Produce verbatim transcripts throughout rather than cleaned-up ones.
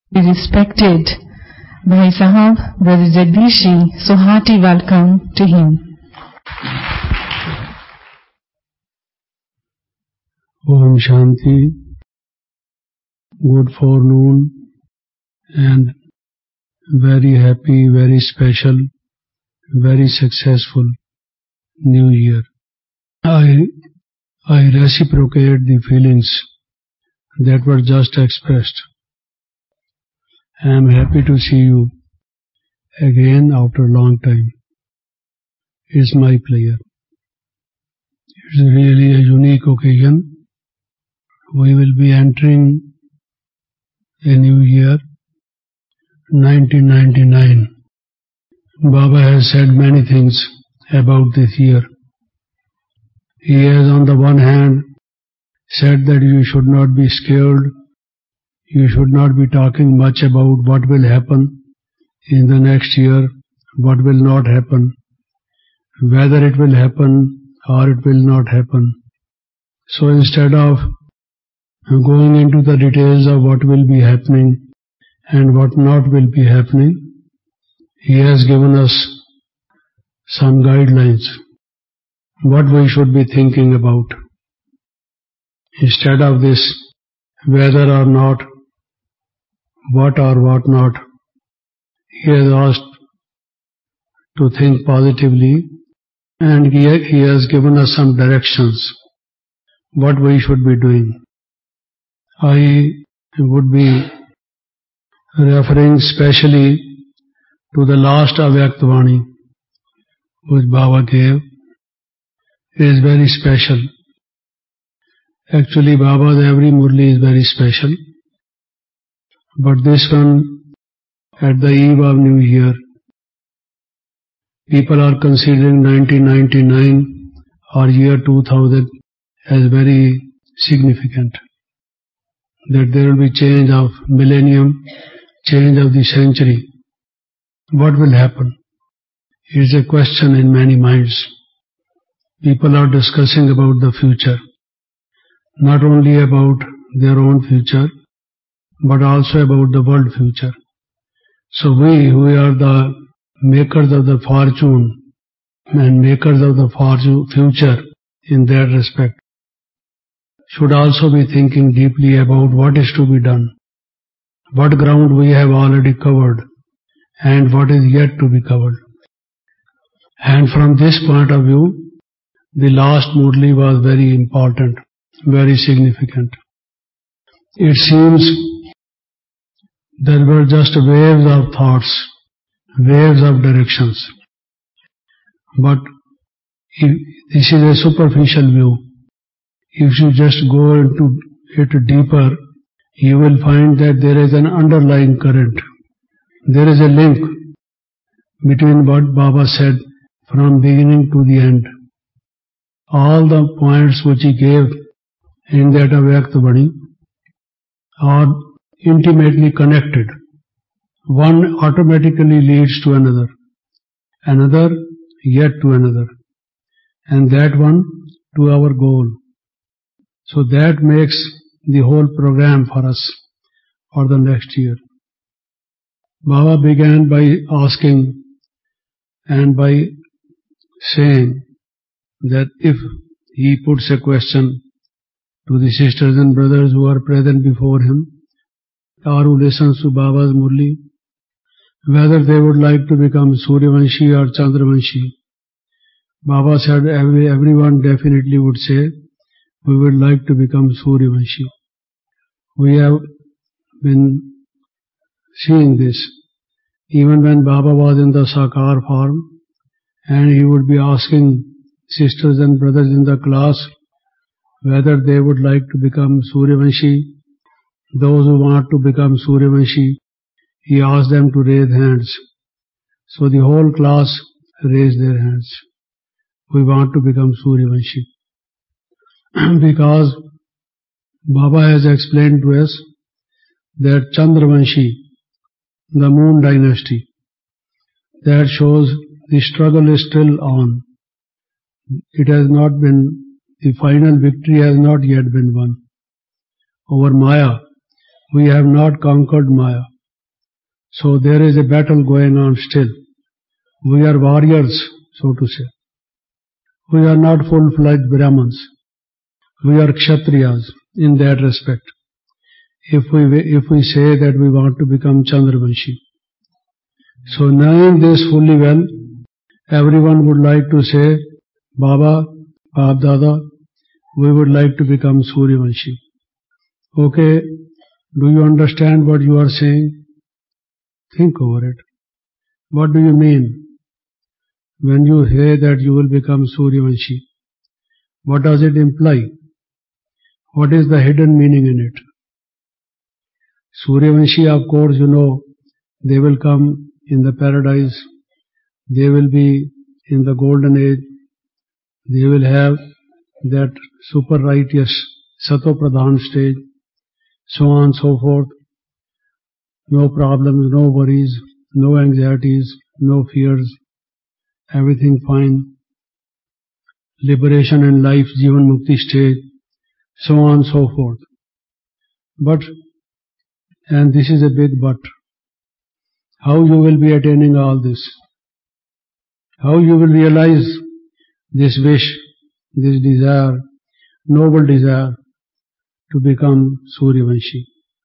The respected Bhai Sahab, Brother Jagdish, so hearty welcome to him. Om Shanti, good forenoon and very happy, very special, very successful New Year. I, I reciprocate the feelings that were just expressed. I am happy to see you again after a long time. It's my pleasure. It's really a unique occasion. We will be entering a new year, nineteen ninety-nine. Baba has said many things about this year. He has on the one hand said that you should not be scared, you should not be talking much about what will happen in the next year, what will not happen, whether it will happen or it will not happen. So instead of going into the details of what will be happening and what not will be happening, he has given us some guidelines, what we should be thinking about. Instead of this whether or not, what or what not, he has asked to think positively, and he has given us some directions, what we should be doing. I would be referring specially to the last Avyaktvani which Baba gave. It is very special. Actually, Baba's every Murli is very special. But this one, at the eve of New Year, people are considering nineteen ninety-nine or year two thousand as very significant. That there will be change of millennium, change of the century. What will happen? It is a question in many minds. People are discussing about the future. Not only about their own future, but also about the world future. So we, who are the makers of the fortune and makers of the fortune future in that respect, should also be thinking deeply about what is to be done, what ground we have already covered, and what is yet to be covered. And from this point of view, the last Murli was very important, very significant. It seems there were just waves of thoughts, waves of directions. But if this is a superficial view. If you just go into it deeper, you will find that there is an underlying current. There is a link between what Baba said from beginning to the end. All the points which he gave in that Avyaktvani are intimately connected. One automatically leads to another, another yet to another, and that one to our goal. So that makes the whole program for us for the next year. Baba began by asking and by saying that if he puts a question to the sisters and brothers who are present before him, or who listens to Baba's Murli, whether they would like to become Suryavanshi or Chandravanshi, Baba said every, everyone definitely would say, we would like to become Suryavanshi. We have been seeing this. Even when Baba was in the Sakar form, and he would be asking sisters and brothers in the class whether they would like to become Suryavanshi. Those who want to become Suryavanshi, he asked them to raise hands. So the whole class raised their hands. We want to become Suryavanshi. Because Baba has explained to us that Chandravanshi, the moon dynasty, that shows the struggle is still on. It has not been, the final victory has not yet been won. Over Maya, we have not conquered Maya. So there is a battle going on still. We are warriors, so to say. We are not full-fledged Brahmins. We are Kshatriyas in that respect. If we, if we say that we want to become Chandravanshi. So knowing this fully well, everyone would like to say, Baba, Baap Dada, we would like to become Suryavanshi. Okay, do you understand what you are saying? Think over it. What do you mean when you say that you will become Suryavanshi? What does it imply? What is the hidden meaning in it? Suryavanshi, of course, you know, they will come in the paradise. They will be in the golden age. They will have that super righteous Sato-Pradhan stage, so on and so forth. No problems, no worries, no anxieties, no fears, everything fine. Liberation and life, Jivan Mukti stage, so on and so forth. But, and this is a big but, how you will be attaining all this? How you will realize this wish, this desire, noble desire to become Suryavanshi?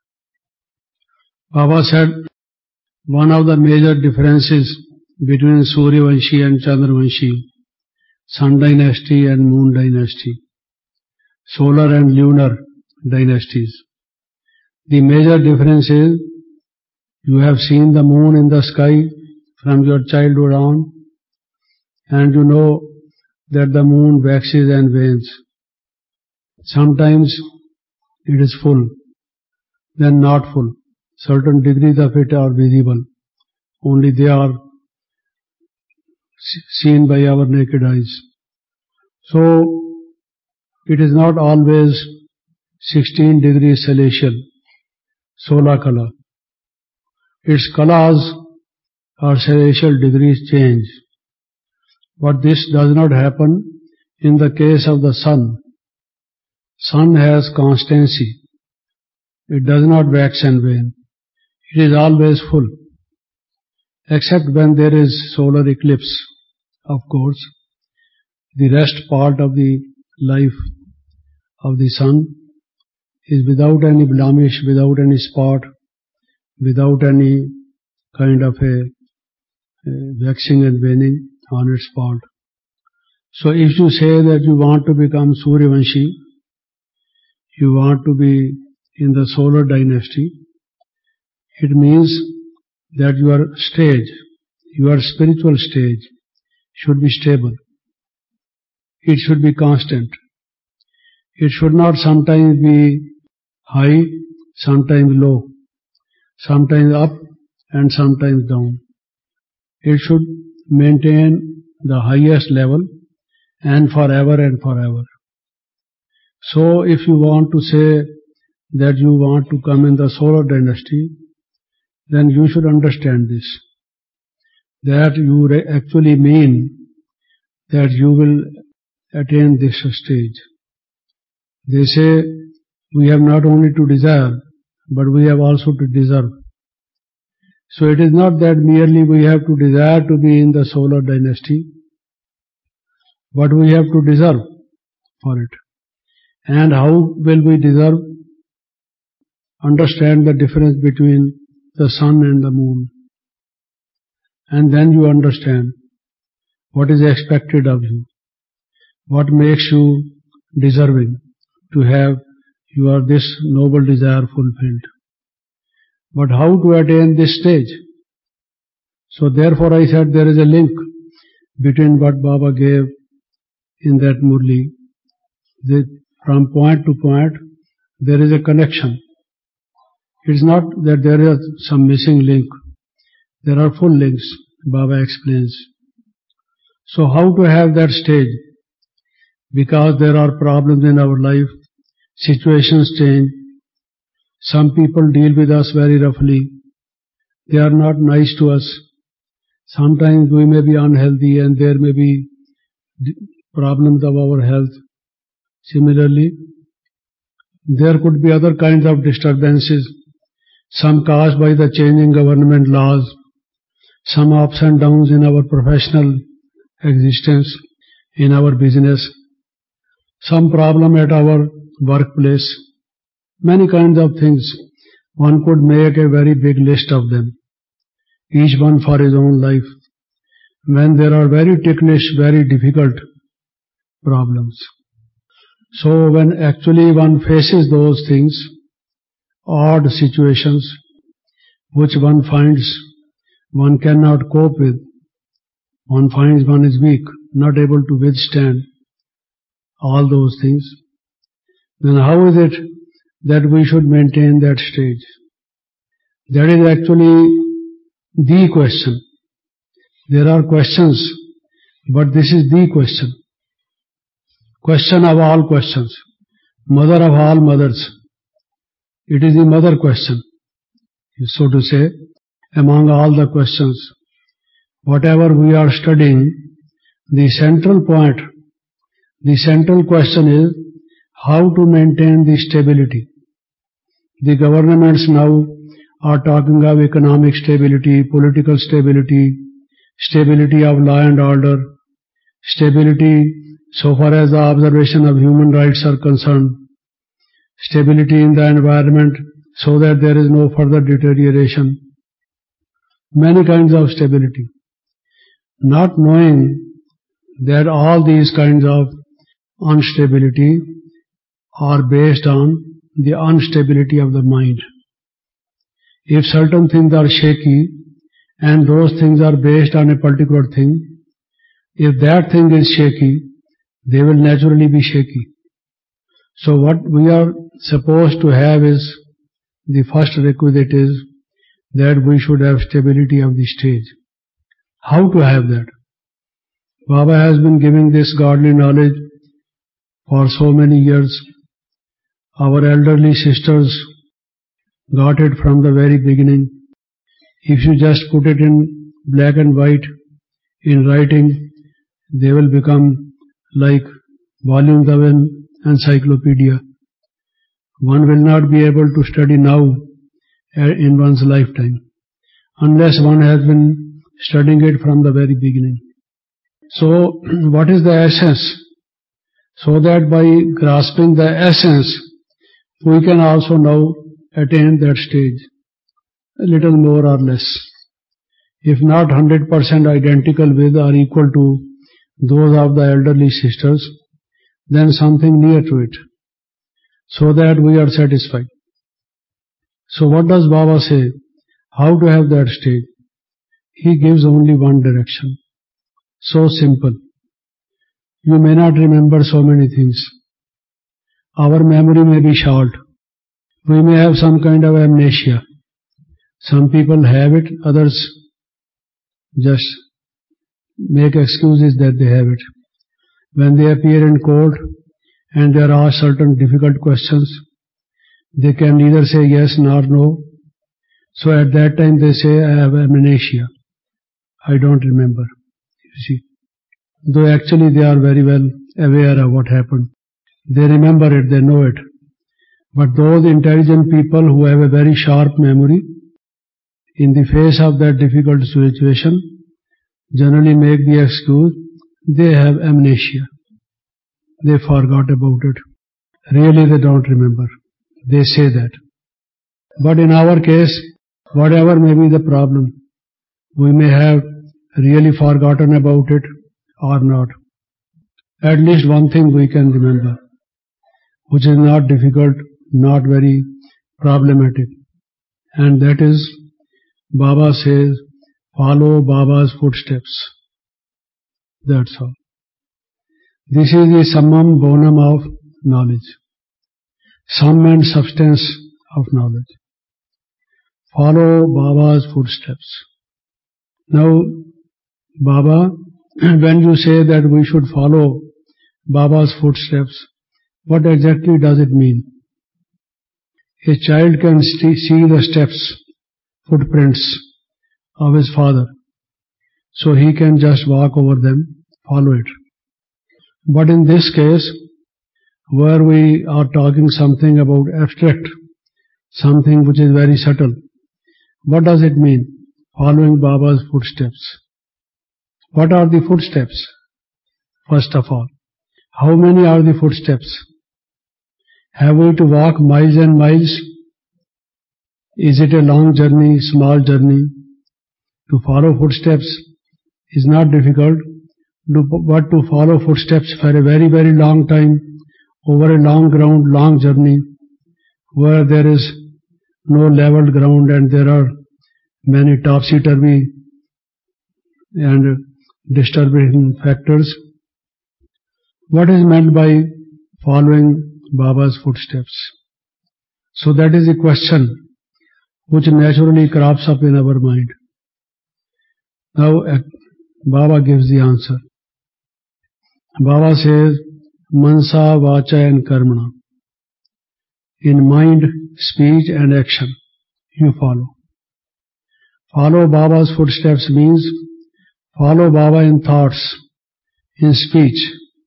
Baba said, one of the major differences between Suryavanshi and Chandravanshi, Sun dynasty and Moon dynasty, solar and lunar dynasties. The major difference is, you have seen the moon in the sky from your childhood on, and you know that the moon waxes and wanes. Sometimes it is full, then not full. Certain degrees of it are visible. Only they are seen by our naked eyes. So, it is not always sixteen degrees celestial, solar color. Its colors or celestial degrees change. But this does not happen in the case of the sun. Sun has constancy. It does not wax and wane. It is always full. Except when there is solar eclipse, of course. The rest part of the life of the sun is without any blemish, without any spot, without any kind of a, a waxing and waning on its part. So if you say that you want to become Suryavanshi, you want to be in the solar dynasty, it means that your stage, your spiritual stage should be stable. It should be constant. It should not sometimes be high, sometimes low, sometimes up and sometimes down. It should maintain the highest level and forever and forever. So if you want to say that you want to come in the solar dynasty, then you should understand this, that you actually mean that you will attain this stage. They say we have not only to desire, but we have also to deserve. So it is not that merely we have to desire to be in the solar dynasty, but we have to deserve for it. And how will we deserve? Understand the difference between the sun and the moon. And then you understand what is expected of you, what makes you deserving to have your this noble desire fulfilled. But how to attain this stage? So therefore I said there is a link between what Baba gave in that Murli. That from point to point there is a connection. It is not that there is some missing link. There are full links, Baba explains. So how to have that stage? Because there are problems in our life, situations change. Some people deal with us very roughly. They are not nice to us. Sometimes we may be unhealthy and there may be problems of our health. Similarly, there could be other kinds of disturbances. some caused by the changing government laws, some ups and downs in our professional existence, in our business, some problem at our workplace, many kinds of things. One could make a very big list of them, each one for his own life, when there are very ticklish, very difficult problems. So when actually one faces those things, odd situations, which one finds one cannot cope with, one finds one is weak, not able to withstand all those things, then how is it that we should maintain that stage? That is actually the question. There are questions, but this is the question. Question of all questions. Mother of all mothers. It is the mother question, so to say, among all the questions. Whatever we are studying, the central point, the central question is how to maintain the stability. The governments now are talking of economic stability, political stability, stability of law and order, stability so far as the observation of human rights are concerned, stability in the environment so that there is no further deterioration, many kinds of stability. Not knowing that all these kinds of instability are based on the instability of the mind. If certain things are shaky and those things are based on a particular thing, if that thing is shaky, they will naturally be shaky. So what we are supposed to have is, the first requisite is that we should have stability of the stage. How to have that? Baba has been giving this godly knowledge for so many years. Our elderly sisters got it from the very beginning. If you just put it in black and white, in writing, they will become like volumes of an encyclopedia. One will not be able to study now in one's lifetime, unless one has been studying it from the very beginning. So, what is the essence? So that by grasping the essence, we can also now attain that stage, a little more or less. If not one hundred percent identical with or equal to those of the elderly sisters, then something near to it, so that we are satisfied. So what does Baba say? How to have that stage? He gives only one direction. So simple. You may not remember so many things. Our memory may be short. We may have some kind of amnesia. Some people have it, others just make excuses that they have it. When they appear in court and there are certain difficult questions, they can neither say yes nor no. So at that time they say, I have amnesia. I don't remember. You see. Though actually they are very well aware of what happened. They remember it, they know it. But those intelligent people who have a very sharp memory, in the face of that difficult situation, generally make the excuse, they have amnesia. They forgot about it. Really they don't remember. They say that. But in our case, whatever may be the problem, we may have really forgotten about it or not. At least one thing we can remember, which is not difficult, not very problematic. And that is, Baba says, follow Baba's footsteps. That's all. This is the summum bonum of knowledge. Sum and substance of knowledge. Follow Baba's footsteps. Now, Baba, when you say that we should follow Baba's footsteps, what exactly does it mean? A child can see the steps, footprints of his father, so he can just walk over them, follow it. But in this case, where we are talking something about abstract, something which is very subtle, What does it mean? Following Baba's footsteps. What are the footsteps? First of all, how many are the footsteps? Have we to walk miles and miles? Is it a long journey, small journey? To follow footsteps is not difficult, but to follow footsteps for a very, very long time, over a long ground, long journey, where there is no level ground and there are many topsy-turvy and disturbing factors. What is meant by following Baba's footsteps? So that is a question which naturally crops up in our mind. Now Baba gives the answer. Baba says, Mansa, Vacha and Karmana. In mind, speech and action, you follow. Follow Baba's footsteps means follow Baba in thoughts, in speech,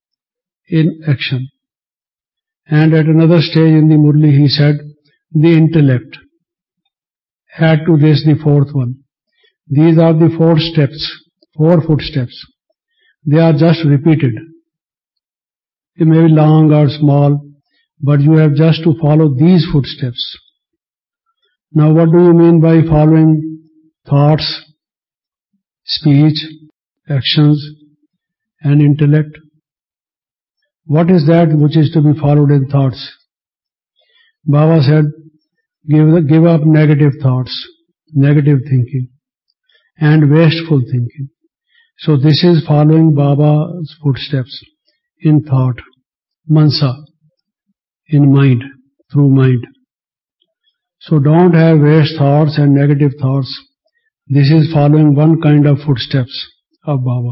in action. And at another stage in the Murli he said, the intellect. Add to this the fourth one. These are the four steps, four footsteps. They are just repeated. They may be long or small, but you have just to follow these footsteps. Now what do you mean by following thoughts, speech, actions and intellect? What is that which is to be followed in thoughts? Baba said, give, give up negative thoughts, negative thinking and wasteful thinking. So this is following Baba's footsteps in thought, mansa, in mind, through mind. So don't have waste thoughts and negative thoughts. This is following one kind of footsteps of Baba.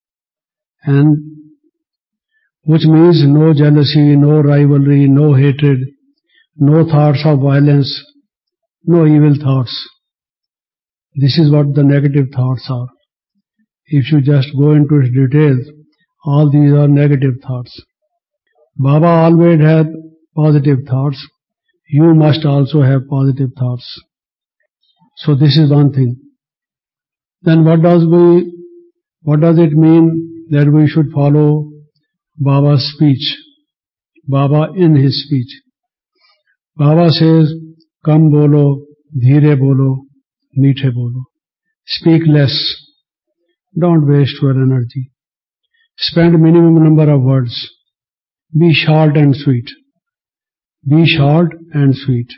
And which means no jealousy, no rivalry, no hatred, no thoughts of violence, no evil thoughts. This is what the negative thoughts are. If you just go into its details, all these are negative thoughts. Baba always had positive thoughts. You must also have positive thoughts. So this is one thing. Then what does we, what does it mean that we should follow Baba's speech? Baba in his speech. Baba says, Kam bolo, dheere bolo, meethe bolo. Speak less. Don't waste your energy. Spend minimum number of words. Be short and sweet. Be short and sweet.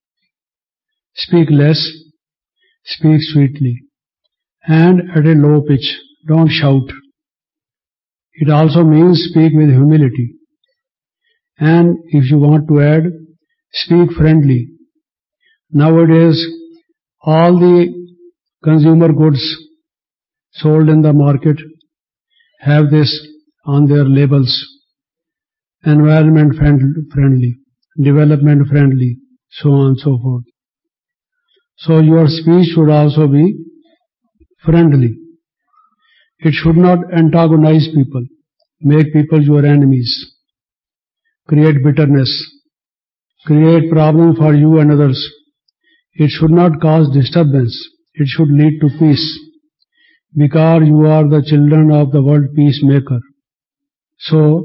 Speak less. Speak sweetly. And at a low pitch. Don't shout. It also means speak with humility. And if you want to add, speak friendly. Nowadays, all the consumer goods sold in the market have this on their labels. Environment friendly, development friendly, so on and so forth. So your speech should also be friendly. It should not antagonize people, make people your enemies, create bitterness, create problem for you and others. It should not cause disturbance. It should lead to peace. Because you are the children of the world peacemaker. So,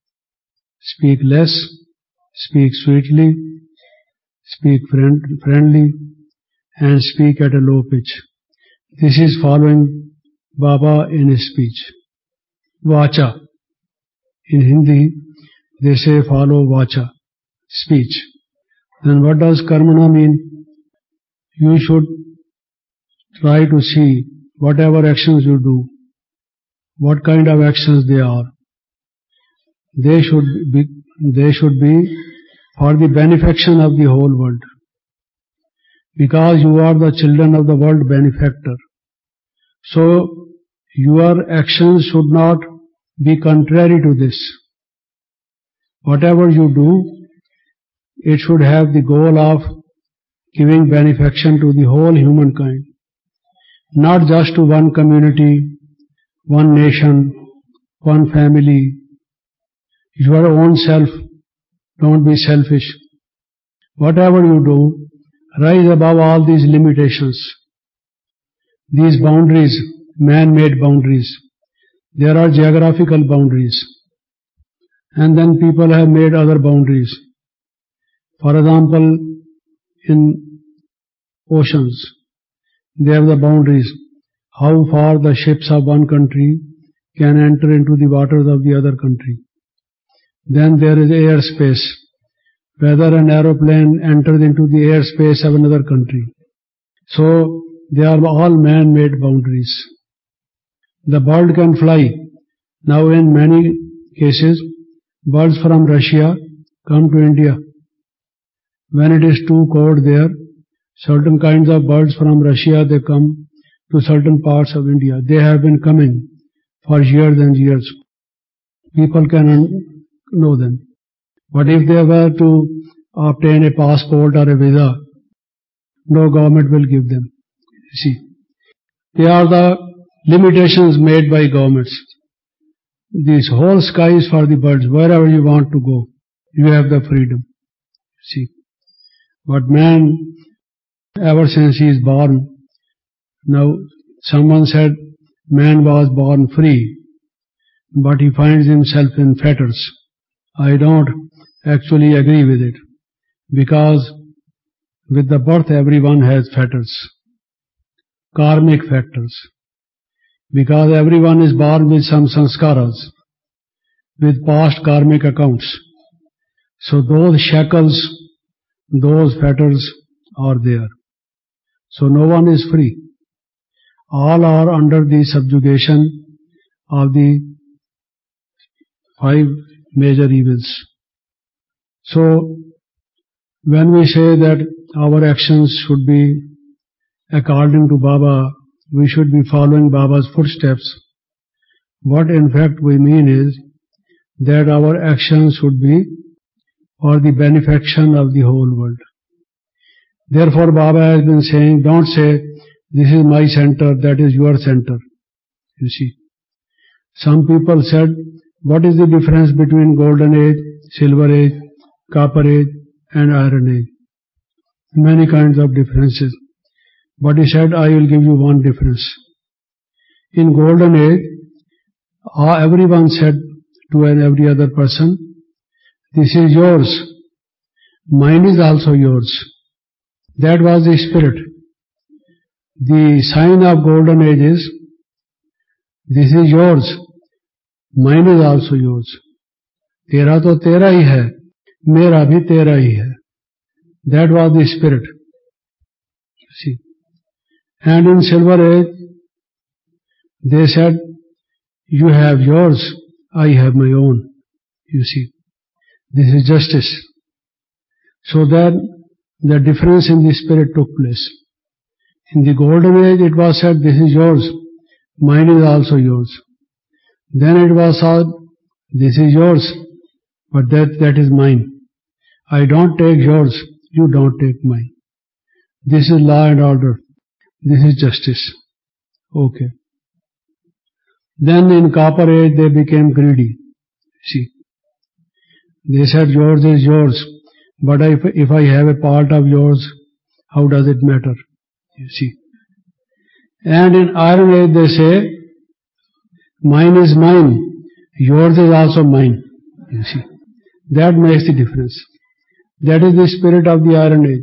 speak less, speak sweetly, speak friend, friendly, and speak at a low pitch. This is following Baba in his speech. Vacha. In Hindi, they say follow Vacha, speech. Then what does Karmana mean? You should try to see whatever actions you do, what kind of actions they are. They should be, they should be for the benefaction of the whole world. Because you are the children of the world benefactor. So, your actions should not be contrary to this. Whatever you do, it should have the goal of giving benefaction to the whole humankind. Not just to one community, one nation, one family, your own self. Don't be selfish. Whatever you do, rise above all these limitations, these boundaries, man-made boundaries. There are geographical boundaries, and then people have made other boundaries. For example, in oceans, they have the boundaries, how far the ships of one country can enter into the waters of the other country. Then there is airspace, whether an aeroplane enters into the airspace of another country. So, they are all man-made boundaries. The bird can fly. Now in many cases, birds from Russia come to India. When it is too cold there, certain kinds of birds from Russia, they come to certain parts of India. They have been coming for years and years. People can know them. But if they were to obtain a passport or a visa, no government will give them. See, they are the limitations made by governments. This whole sky is for the birds. Wherever you want to go, you have the freedom. See, but man, ever since he is born, now someone said man was born free, but he finds himself in fetters. I don't actually agree with it, because with the birth everyone has fetters, karmic fetters, because everyone is born with some sanskaras, with past karmic accounts. So those shackles, those fetters are there. So no one is free. All are under the subjugation of the five major evils. So, when we say that our actions should be according to Baba, we should be following Baba's footsteps, what in fact we mean is that our actions should be for the benefaction of the whole world. Therefore Baba has been saying, don't say, this is my center, that is your center. You see. Some people said, what is the difference between golden age, silver age, copper age and iron age? Many kinds of differences. But he said, I will give you one difference. In golden age, everyone said to an every other person, this is yours. Mine is also yours. That was the spirit. The sign of golden age is, this is yours. Mine is also yours. Tera to tera hi hai. Mera bhi tera hi hai. That was the spirit. See. And in silver age, they said, you have yours, I have my own. You see. This is justice. So then, the difference in the spirit took place. In the golden age, it was said, this is yours, mine is also yours. Then it was said, this is yours, but that, that is mine. I don't take yours, you don't take mine. This is law and order. This is justice. Okay. Then in copper age, they became greedy. See. They said, yours is yours, but if, if I have a part of yours, how does it matter? You see. And in iron age they say, mine is mine, yours is also mine. You see. That makes the difference. That is the spirit of the iron age.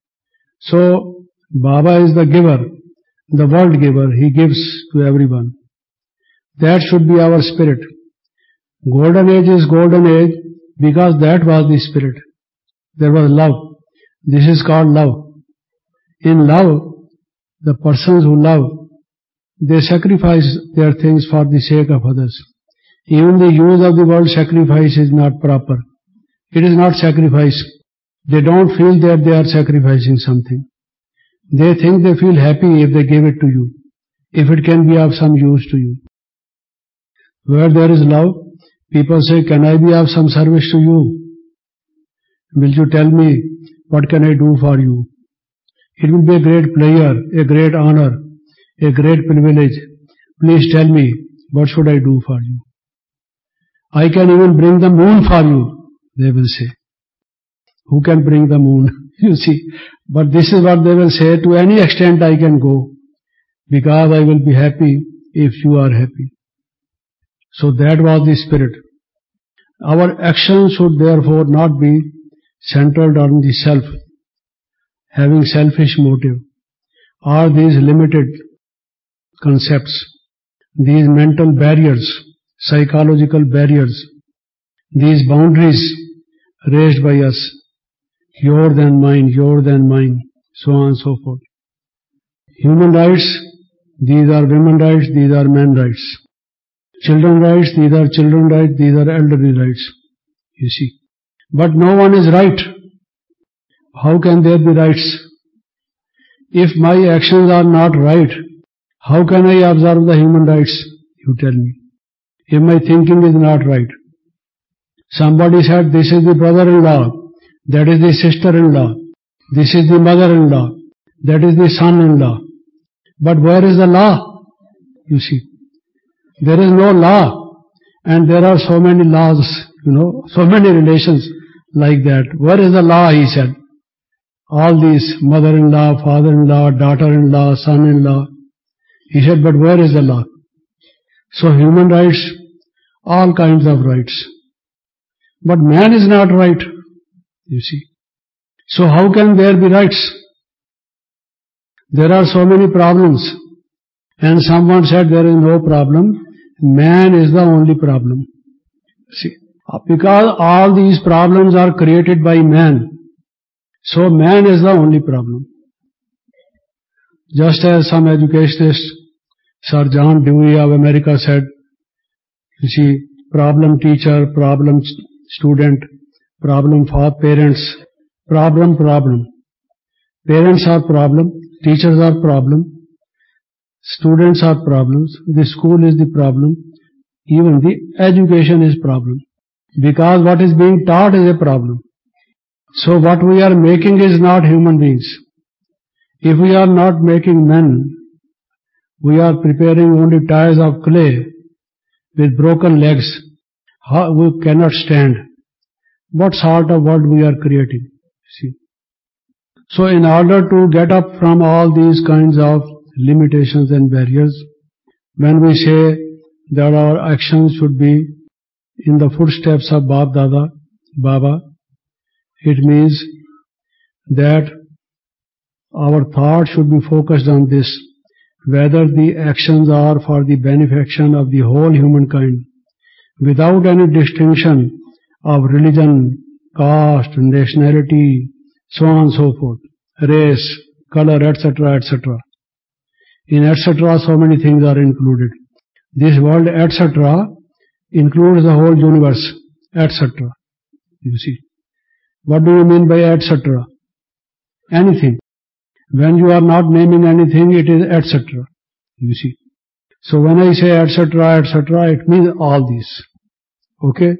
So, Baba is the giver, the world giver. He gives to everyone. That should be our spirit. Golden age is golden age because that was the spirit. There was love. This is called love. In love, the persons who love, they sacrifice their things for the sake of others. Even the use of the word sacrifice is not proper. It is not sacrifice. They don't feel that they are sacrificing something. They think they feel happy if they give it to you, if it can be of some use to you. Where there is love, people say, can I be of some service to you? Will you tell me, what can I do for you? It will be a great pleasure, a great honor, a great privilege. Please tell me, what should I do for you? I can even bring the moon for you, they will say. Who can bring the moon? You see. But this is what they will say, to any extent I can go, because I will be happy if you are happy. So that was the spirit. Our actions should therefore not be centered on the self, having selfish motive, or these limited concepts, these mental barriers, psychological barriers, these boundaries raised by us, your than mine, your than mine, so on and so forth. Human rights, these are women rights, these are men rights. Children rights, these are children rights, these are elderly rights. You see. But no one is right. How can there be rights? If my actions are not right, how can I observe the human rights? You tell me. If my thinking is not right. Somebody said, this is the brother-in-law, that is the sister-in-law, this is the mother-in-law, that is the son-in-law. But where is the law? You see. There is no law, and there are so many laws, you know, so many relations like that. Where is the law, he said. All these mother-in-law, father-in-law, daughter-in-law, son-in-law. He said, but where is the law? So human rights, all kinds of rights. But man is not right, you see. So how can there be rights? There are so many problems. And someone said there is no problem. Man is the only problem. See, because all these problems are created by man. So man is the only problem. Just as some educationists, Sir John Dewey of America said, you see, problem teacher, problem student, problem for parents, problem, problem. Parents are problem, teachers are problem, students are problems, the school is the problem, even the education is problem. Because what is being taught is a problem. So what we are making is not human beings. If we are not making men, we are preparing only tiles of clay with broken legs. How we cannot stand. What sort of world we are creating? See. So in order to get up from all these kinds of limitations and barriers, when we say that our actions should be in the footsteps of Bab Dada, Baba, it means that our thought should be focused on this, whether the actions are for the benefaction of the whole humankind, without any distinction of religion, caste, nationality, so on and so forth, race, color, et cetera, et cetera. In et cetera, so many things are included. This word et cetera includes the whole universe, et cetera. You see. What do you mean by et cetera? Anything. When you are not naming anything, it is et cetera. You see. So when I say et cetera, et cetera, it means all these. Okay?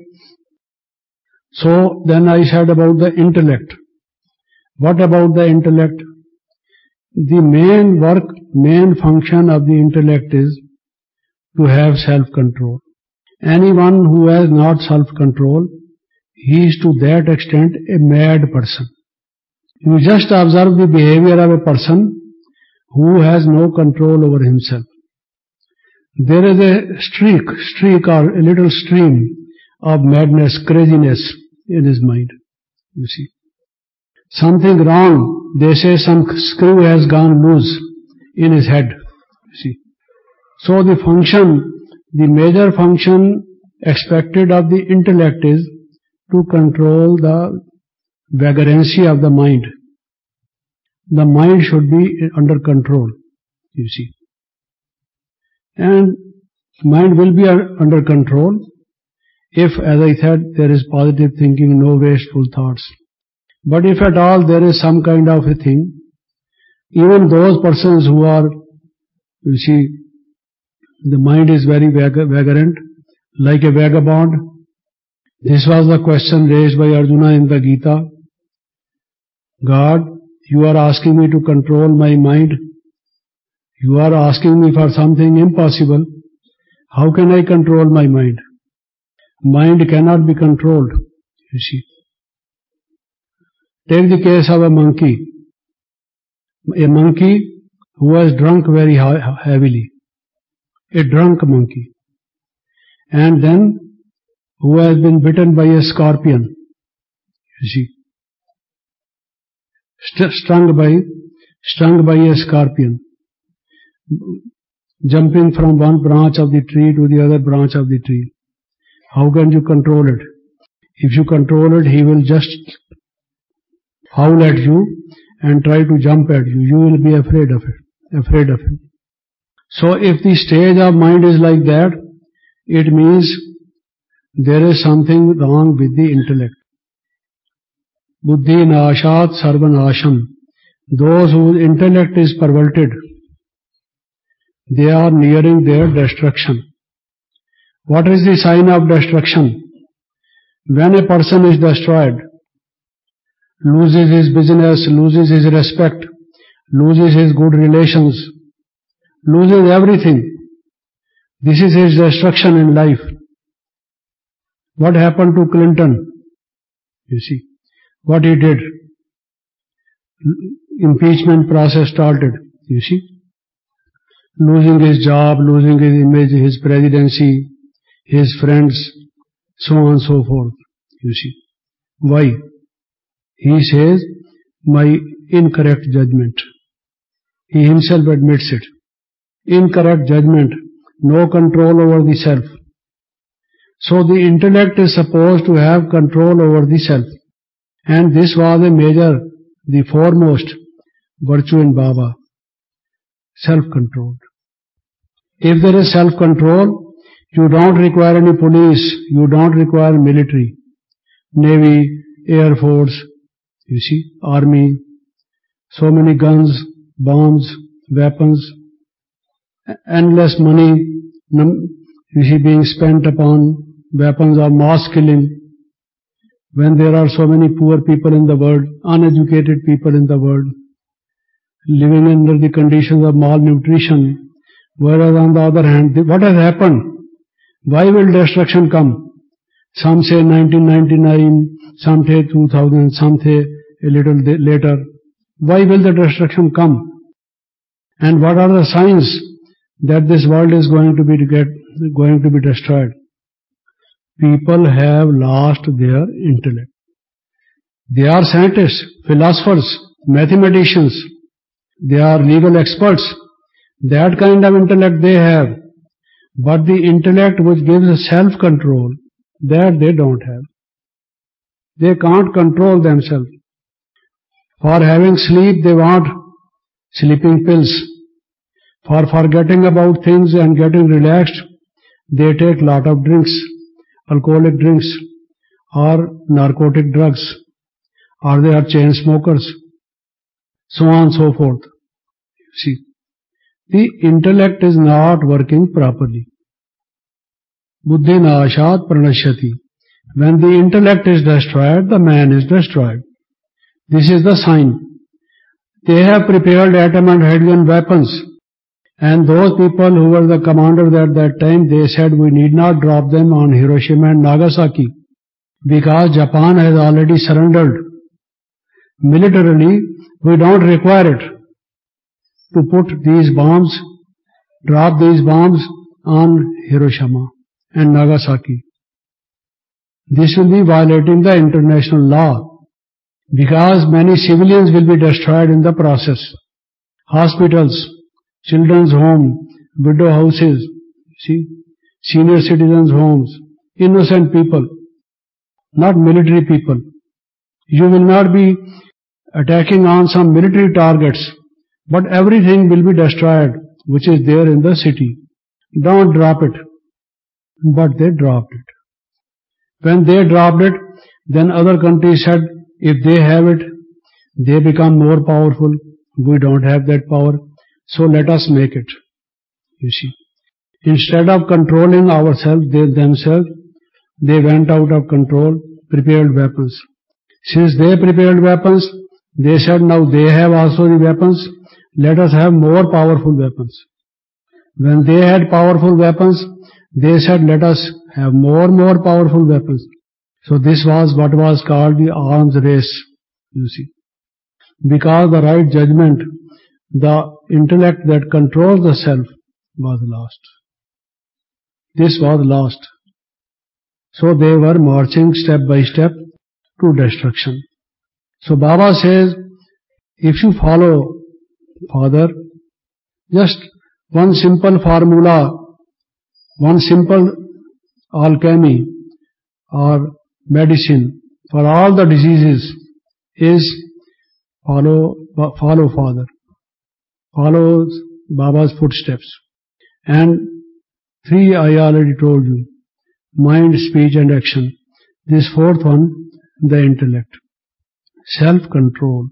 So then I said about the intellect. What about the intellect? The main work, main function of the intellect is to have self-control. Anyone who has not self-control, he is to that extent a mad person. You just observe the behavior of a person who has no control over himself. There is a streak, streak or a little stream of madness, craziness in his mind. You see. Something wrong, they say some screw has gone loose in his head. You see. So the function, the major function expected of the intellect is to control the vagrancy of the mind. The mind should be under control, you see. And mind will be under control if, as I said, there is positive thinking, no wasteful thoughts. But if at all there is some kind of a thing, even those persons who are, you see, the mind is very vag- vagrant, like a vagabond. This was the question raised by Arjuna in the Gita. God, you are asking me to control my mind. You are asking me for something impossible. How can I control my mind? Mind cannot be controlled, you see. Take the case of a monkey. A monkey who has drunk very heavily. A drunk monkey. And then who has been bitten by a scorpion. You see. St- stung by, stung by a scorpion. Jumping from one branch of the tree to the other branch of the tree. How can you control it? If you control it, he will just howl at you and try to jump at you. You will be afraid of it, afraid of him. So if the stage of mind is like that, it means there is something wrong with the intellect. Buddhi nashat sarvanasham. Those whose intellect is perverted, they are nearing their destruction. What is the sign of destruction? When a person is destroyed, loses his business, loses his respect, loses his good relations, loses everything. This is his destruction in life. What happened to Clinton? You see, what he did. Impeachment process started, you see. Losing his job, losing his image, his presidency, his friends, so on and so forth, you see. Why? He says, my incorrect judgment. He himself admits it. Incorrect judgment, no control over the self. So the intellect is supposed to have control over the self. And this was a major, the foremost virtue in Baba. Self-control. If there is self-control, you don't require any police, you don't require military, navy, air force, you see, army, so many guns, bombs, weapons, endless money, you see, being spent upon weapons of mass killing. When there are so many poor people in the world, uneducated people in the world, living under the conditions of malnutrition, whereas on the other hand, what has happened? Why will destruction come? Some say nineteen ninety-nine, some say two thousand, some say a little later. Why will the destruction come? And what are the signs that this world is going to be to get, going to be destroyed? People have lost their intellect. They are scientists, philosophers, mathematicians. They are legal experts. That kind of intellect they have. But the intellect which gives self-control, that they don't have. They can't control themselves. For having sleep, they want sleeping pills. For forgetting about things and getting relaxed, they take lot of drinks, alcoholic drinks, or narcotic drugs, or they are chain smokers, so on and so forth. See, the intellect is not working properly. Buddhi nashat pranashyati. When the intellect is destroyed, the man is destroyed. This is the sign. They have prepared atom and hydrogen weapons. And those people who were the commanders at that time, they said we need not drop them on Hiroshima and Nagasaki because Japan has already surrendered. Militarily, we don't require it to put these bombs, drop these bombs on Hiroshima and Nagasaki. This will be violating the international law because many civilians will be destroyed in the process. Hospitals, children's home, widow houses, see, senior citizens' homes, innocent people, not military people. You will not be attacking on some military targets, but everything will be destroyed which is there in the city. Don't drop it. But they dropped it. When they dropped it, then other countries said, if they have it, they become more powerful. We don't have that power. So let us make it. You see. Instead of controlling ourselves, they themselves, they went out of control, prepared weapons. Since they prepared weapons, they said now they have also the weapons, let us have more powerful weapons. When they had powerful weapons, they said let us have more and more powerful weapons. So this was what was called the arms race. you see. Because the right judgment, the intellect that controls the self was lost. This was lost. So they were marching step by step to destruction. So Baba says, if you follow Father, just one simple formula, one simple alchemy or medicine for all the diseases is follow, follow Father. Follow Baba's footsteps. And three I already told you. Mind, speech and action. This fourth one, the intellect. Self-control.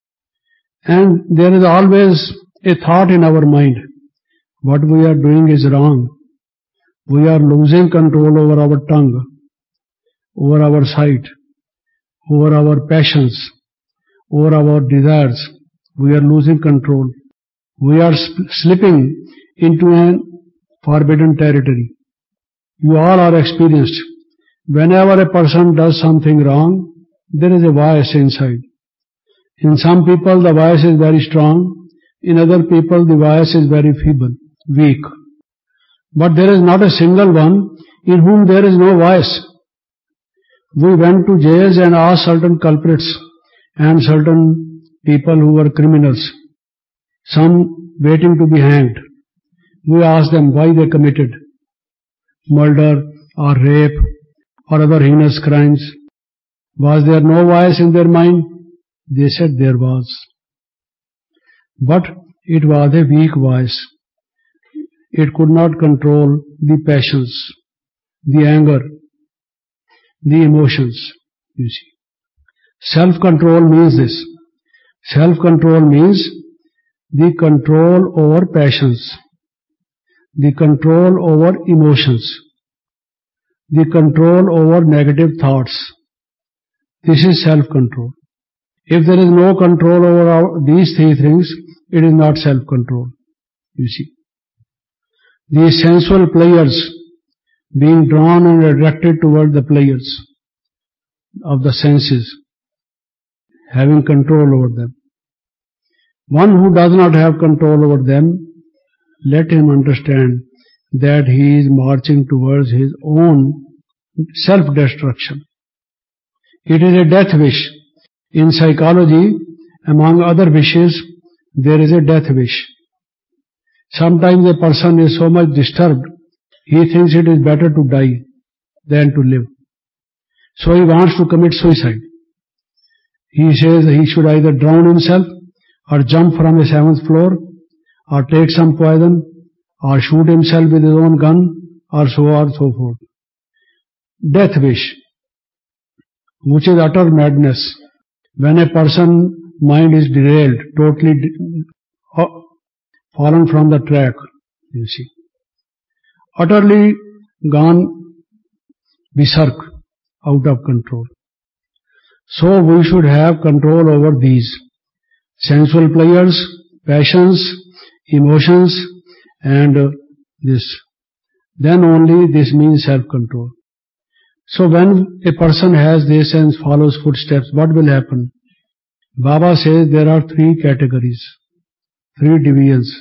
And there is always a thought in our mind. What we are doing is wrong. We are losing control over our tongue, over our sight, over our passions, over our desires. We are losing control. We are slipping into an forbidden territory. You all are experienced. Whenever a person does something wrong, there is a voice inside. In some people the voice is very strong, in other people the voice is very feeble, weak. But there is not a single one in whom there is no voice. We went to jails and asked certain culprits and certain people who were criminals, some waiting to be hanged. We asked them why they committed murder or rape or other heinous crimes. Was there no voice in their mind? They said there was. But it was a weak voice. It could not control the passions, the anger, the emotions, you see. Self-control means this. Self-control means the control over passions, the control over emotions, the control over negative thoughts. This is self-control. If there is no control over our, these three things, it is not self-control, you see. These sensual players being drawn and attracted toward the players of the senses, having control over them. One who does not have control over them, let him understand that he is marching towards his own self-destruction. It is a death wish. In psychology, among other wishes, there is a death wish. Sometimes a person is so much disturbed, he thinks it is better to die than to live. So he wants to commit suicide. He says he should either drown himself, or jump from a seventh floor, or take some poison, or shoot himself with his own gun, or so on, so forth. Death wish, which is utter madness. When a person's mind is derailed, totally de- fallen from the track, you see, utterly gone berserk, out of control. So we should have control over these sensual pleasures, passions, emotions, and uh, this. Then only this means self-control. So when a person has this and follows footsteps, what will happen? Baba says there are three categories, three divisions.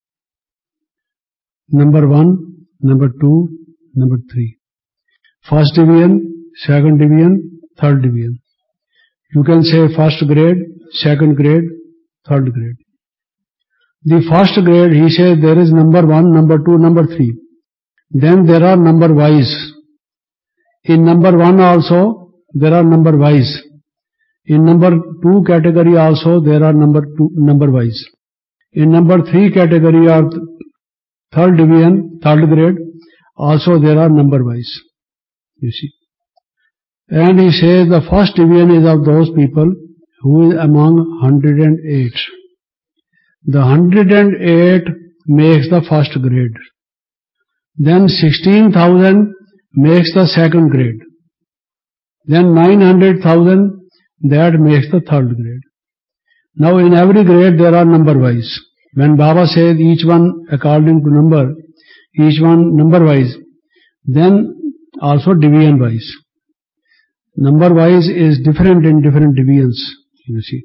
Number one, number two, number three. First division, second division, third division. You can say first grade, second grade, third grade. The first grade, he says there is number one, number two, number three. Then there are number wise. In number one also, there are number wise. In number two category also, there are number two, number wise. In number three category or third division, third grade, also there are number wise. You see. And he says the first division is of those people who is among one hundred eight. The one hundred eight makes the first grade. Then sixteen thousand makes the second grade. Then nine hundred thousand, that makes the third grade. Now in every grade there are number wise. When Baba says each one according to number, each one number wise, then also division wise. Number wise is different in different divisions, You see.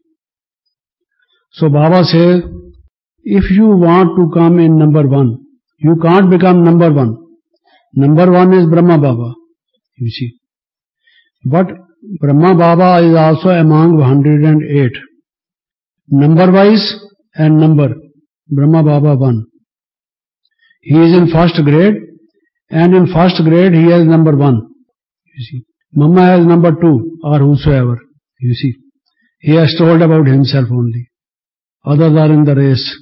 So Baba says, if you want to come in number one, you can't become number one. Number one is Brahma Baba. You see. But Brahma Baba is also among one hundred eight. Number wise and number. Brahma Baba one. He is in first grade, and in first grade he has number one. You see. Mama has number two, or whosoever. You see. He has told about himself only. Others are in the race.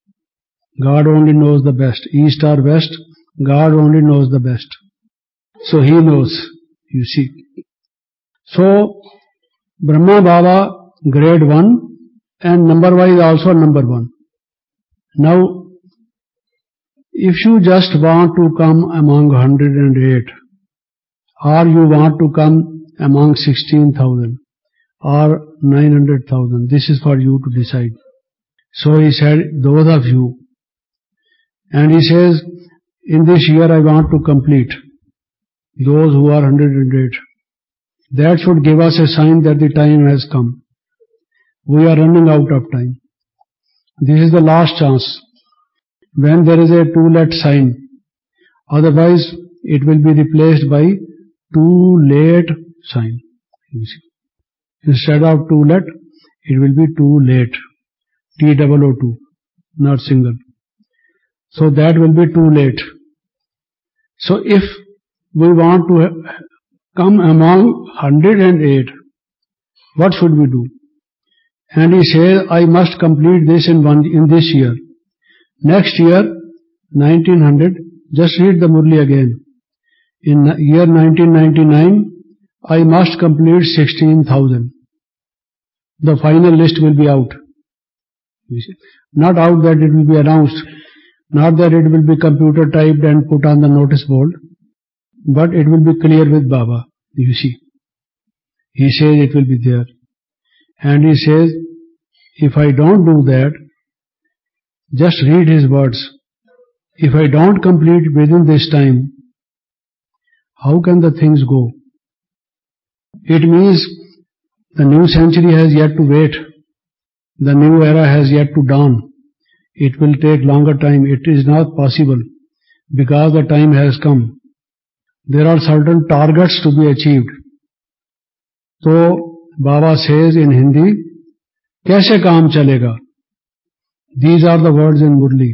God only knows the best. East or west, God only knows the best. So he knows. You see. So, Brahma Baba, grade one, and number wise also number one. Now, if you just want to come among one hundred eight, or you want to come among sixteen thousand, or nine hundred thousand, this is for you to decide. So he said, those of you, and he says, in this year I want to complete those who are one hundred eight. That should give us a sign that the time has come. We are running out of time. This is the last chance. When there is a too late sign, otherwise it will be replaced by too late sign. Instead of too late, it will be too late. T O O two, not single. So that will be too late. So if we want to come among one hundred eight, what should we do? And he says, I must complete this in one in this year. Next year, nineteen hundred, just read the Murli again. In year nineteen ninety-nine, I must complete sixteen thousand. The final list will be out. Not out that it will be announced, not that it will be computer typed and put on the notice board, but it will be clear with Baba. You see. He says it will be there. And he says, if I don't do that, just read his words. If I don't complete within this time, how can the things go? It means the new century has yet to wait. The new era has yet to dawn. It will take longer time. It is not possible because the time has come. There are certain targets to be achieved. So, Baba says in Hindi, kaise kaam chalega? These are the words in Murli.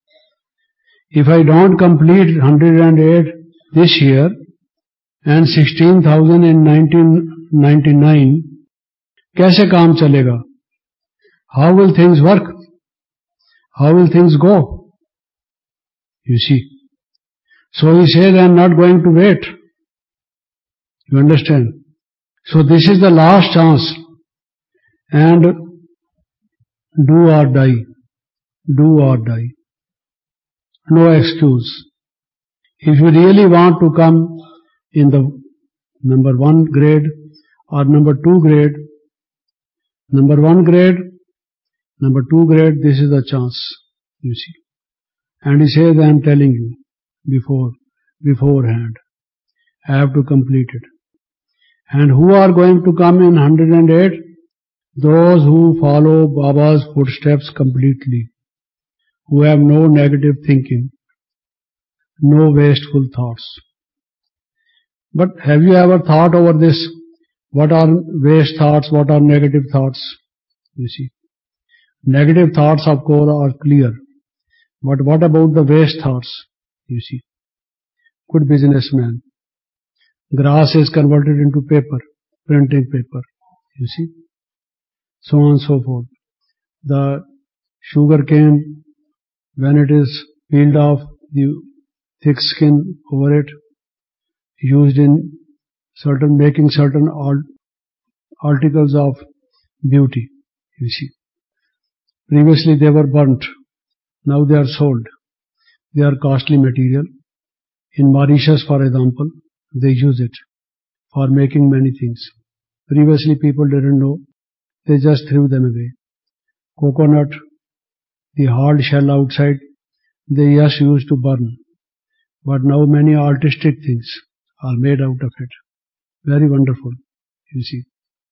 If I don't complete one hundred eight this year and sixteen thousand in nineteen ninety-nine, kaise kaam chalega? How will things work? How will things go? You see. So he says, I am not going to wait. You understand? So this is the last chance. And do or die. Do or die. No excuse. If you really want to come in the number one grade or number two grade, number one grade, number two grade, this is the chance, you see. And he says, I am telling you before, beforehand, I have to complete it. And who are going to come in one hundred eight? Those who follow Baba's footsteps completely, who have no negative thinking, no wasteful thoughts. But have you ever thought over this? What are waste thoughts? What are negative thoughts? You see. Negative thoughts, of course, are clear. But what about the waste thoughts? You see. Good businessman. Grass is converted into paper, printing paper. You see. So on and so forth. The sugar cane, when it is peeled off, the thick skin over it, used in certain, making certain articles of beauty, you see. Previously they were burnt, now they are sold. They are costly material. In Mauritius, for example, they use it for making many things. Previously people didn't know, they just threw them away. Coconut, the hard shell outside, they just used to burn. But now many artistic things are made out of it. Very wonderful, you see.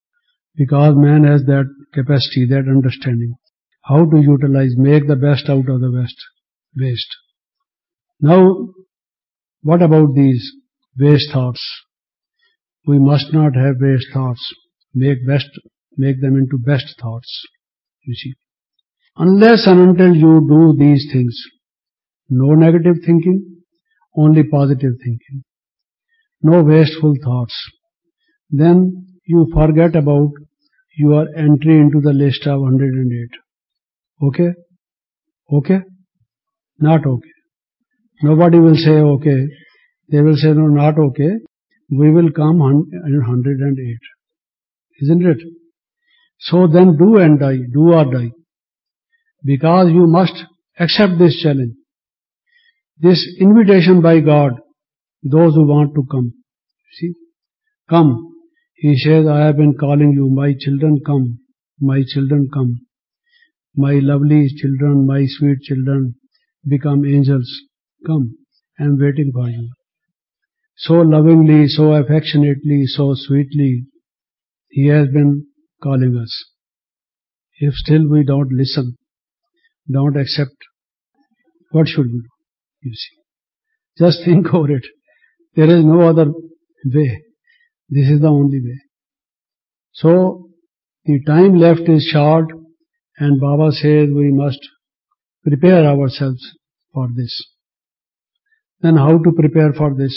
Because man has that capacity, that understanding. How to utilize, make the best out of the best waste. Now, what about these waste thoughts? We must not have waste thoughts. Make best, make them into best thoughts. You see. Unless and until you do these things, no negative thinking, only positive thinking. No wasteful thoughts. Then you forget about your entry into the list of one hundred eight. Okay? Okay? Not okay. Nobody will say okay. They will say no, not okay. We will come in one hundred eight. Isn't it? So then do and die. Do or die. Because you must accept this challenge. This invitation by God. Those who want to come. See? Come. He says, I have been calling you. My children come. My children come. My lovely children, my sweet children, become angels. Come. I am waiting for you. So lovingly, so affectionately, so sweetly, He has been calling us. If still we don't listen, don't accept, what should we do? You see. Just think over it. There is no other way. This is the only way. So, the time left is short, and Baba says we must prepare ourselves for this. Then how to prepare for this?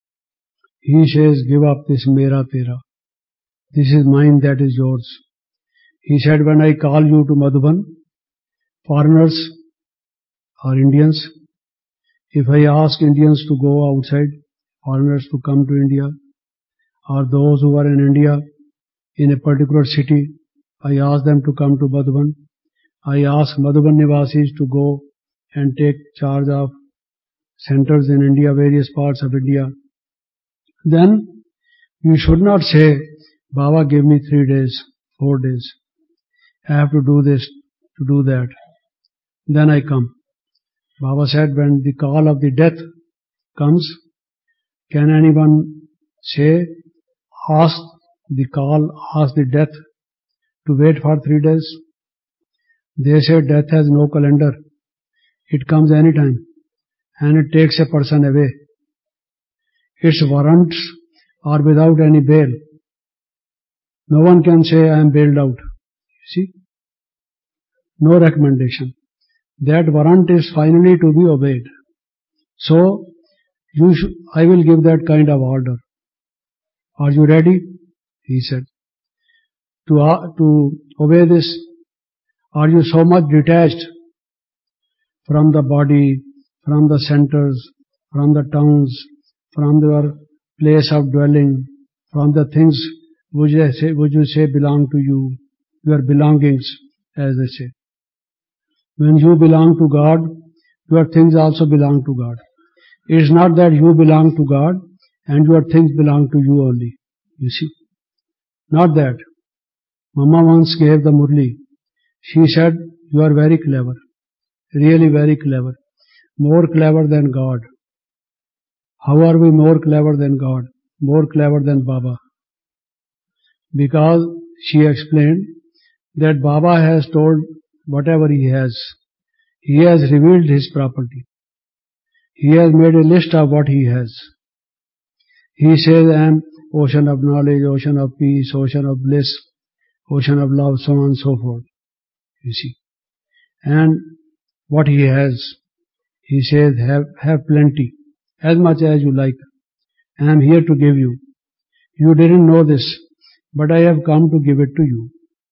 He says, give up this mera tera. This is mine, that is yours. He said, when I call you to Madhuban, foreigners or Indians, if I ask Indians to go outside, foreigners to come to India, or those who are in India, in a particular city, I ask them to come to Madhuban. I ask Madhuban Nivasis to go and take charge of centers in India, various parts of India. Then, you should not say, Baba gave me three days, four days. I have to do this, to do that. Then I come. Baba said, when the call of the death comes, can anyone say, ask the call, ask the death to wait for three days? They say death has no calendar. It comes anytime and it takes a person away. Its warrants are without any bail. No one can say I am bailed out. You see? No recommendation. That warrant is finally to be obeyed. So, you should, I will give that kind of order. Are you ready? He said. To, uh, to obey this, are you so much detached from the body, from the centers, from the towns, from your place of dwelling, from the things which you say, which you say belong to you, your belongings, as they say. When you belong to God, your things also belong to God. It is not that you belong to God and your things belong to you only. You see? Not that. Mama once gave the Murli. She said, you are very clever. Really very clever. More clever than God. How are we more clever than God? More clever than Baba? Because she explained that Baba has told whatever he has. He has revealed his property. He has made a list of what he has. He says, I am ocean of knowledge, ocean of peace, ocean of bliss, ocean of love, so on and so forth. You see. And what he has, he says, have, have plenty, as much as you like. I am here to give you. You didn't know this, but I have come to give it to you.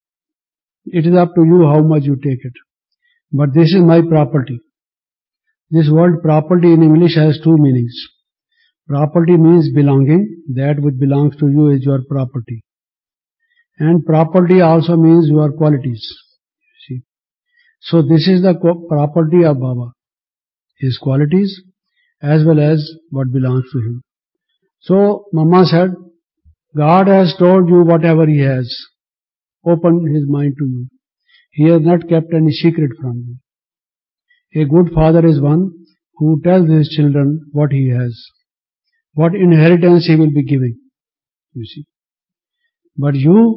It is up to you how much you take it. But this is my property. This word property in English has two meanings. Property means belonging. That which belongs to you is your property. And property also means your qualities. See? So this is the property of Baba. His qualities as well as what belongs to him. So Mama said, God has told you whatever he has. Opened his mind to you. He has not kept any secret from you. A good father is one who tells his children what he has, what inheritance he will be giving. You see. But you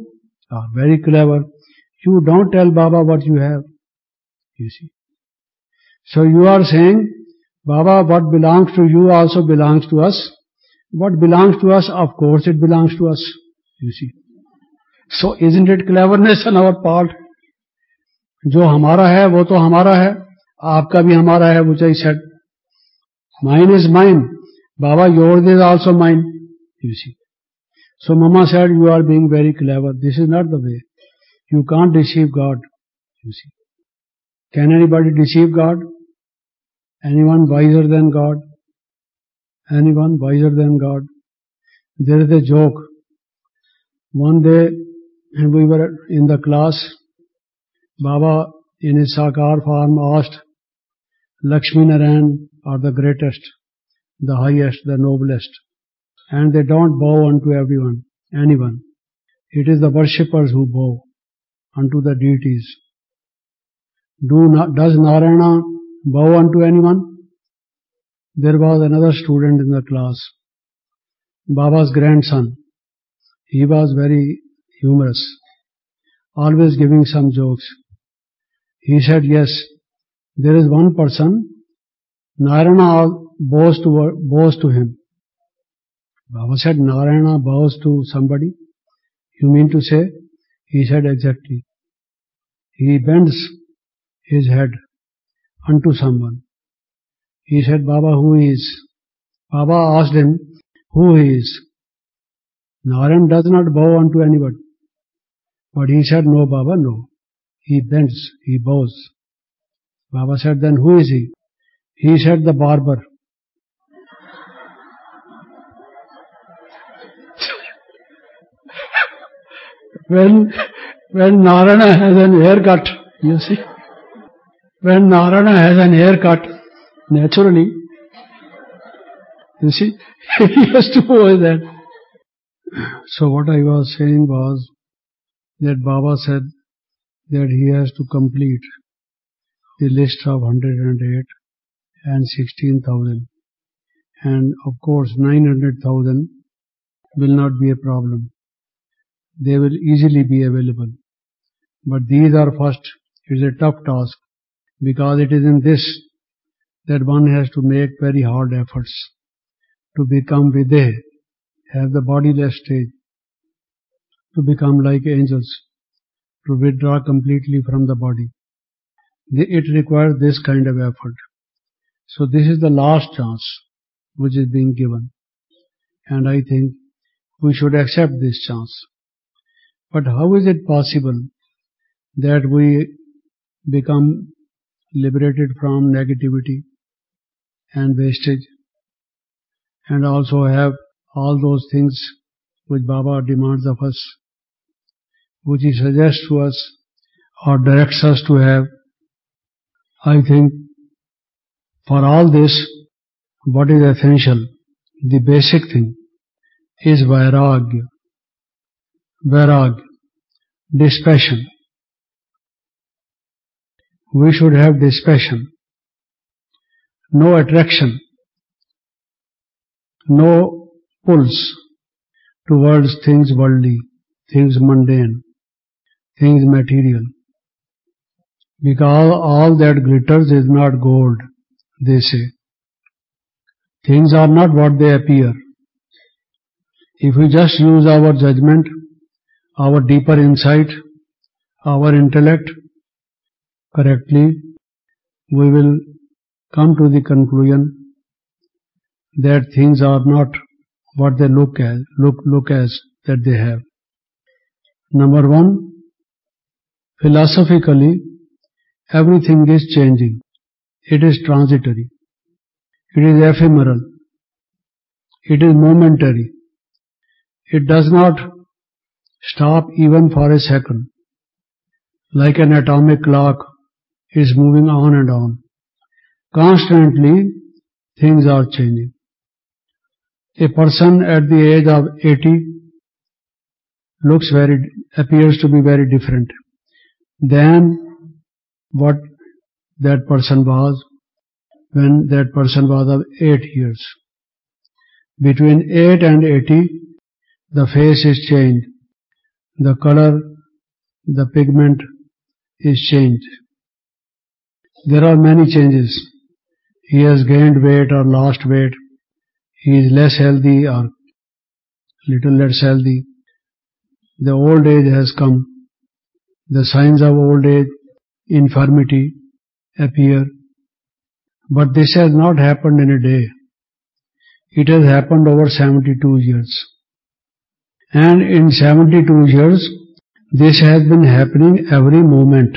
are very clever. You don't tell Baba what you have. You see. So you are saying, Baba, what belongs to you also belongs to us. What belongs to us, of course it belongs to us. You see. So isn't it cleverness on our part? जो हमारा है वो तो हमारा है, आपका भी हमारा है, which I said. Mine is mine. Baba, yours is also mine. You see. So Mama said, you are being very clever. This is not the way. You can't deceive God. You see. Can anybody deceive God? Anyone wiser than God? Anyone wiser than God? There is a joke. One day we were in the class. Baba in his Sakar form asked, Lakshmi Narayan are the greatest, the highest, the noblest. And they don't bow unto everyone, anyone. It is the worshippers who bow unto the deities. Do not, does Narayana bow unto anyone? There was another student in the class, Baba's grandson. He was very humorous, always giving some jokes. He said, yes, there is one person, Narayana bows to, bows to him. Baba said, Narayana bows to somebody? You mean to say? He said, exactly. He bends his head unto someone. He said, Baba, who is? Baba asked him, who he is? Narayan does not bow unto anybody. But he said, no, Baba, no. He bends, he bows. Baba said, then who is he? He said, the barber. when, when Narayana has an haircut, you see, when Narayana has an haircut, naturally, you see, he has to bow that. So what I was saying was that Baba said that he has to complete the list of one hundred eight and sixteen thousand. And of course nine hundred thousand will not be a problem. They will easily be available. But these are first, it's a tough task because it is in this that one has to make very hard efforts to become Videha, have the bodiless stage, to become like angels, to withdraw completely from the body. It requires this kind of effort. So this is the last chance which is being given. And I think we should accept this chance. But how is it possible that we become liberated from negativity and wastage and also have all those things which Baba demands of us, which he suggests to us or directs us to have? I think for all this, what is essential, the basic thing, is Vairagya. Vairagya, dispassion. We should have dispassion. No attraction, no pulse towards things worldly, things mundane, things material. Because all that glitters is not gold, they say. Things are not what they appear. If we just use our judgment, our deeper insight, our intellect correctly, we will come to the conclusion that things are not what they look as, look, look as that they have. Number one, philosophically, everything is changing. It is transitory. It is ephemeral. It is momentary. It does not stop even for a second. Like an atomic clock is moving on and on. Constantly, things are changing. A person at the age of eighty looks very, appears to be very different than what that person was when that person was of eight years. Between eight and eighty, the face is changed. The color the pigment is changed. There are many changes. He has gained weight or lost weight. He is less healthy or little less healthy. The old age has come. The signs of old age, infirmity appear. But this has not happened in a day. It has happened over seventy-two years. And in seventy-two years, this has been happening every moment.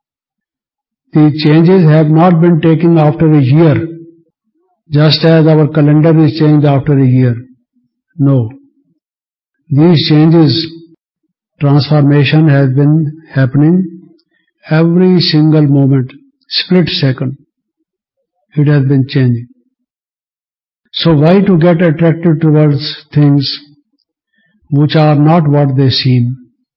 The changes have not been taken after a year, just as our calendar is changed after a year. No. These changes, transformation has been happening every single moment, split second. It has been changing. So why to get attracted towards things which are not what they seem,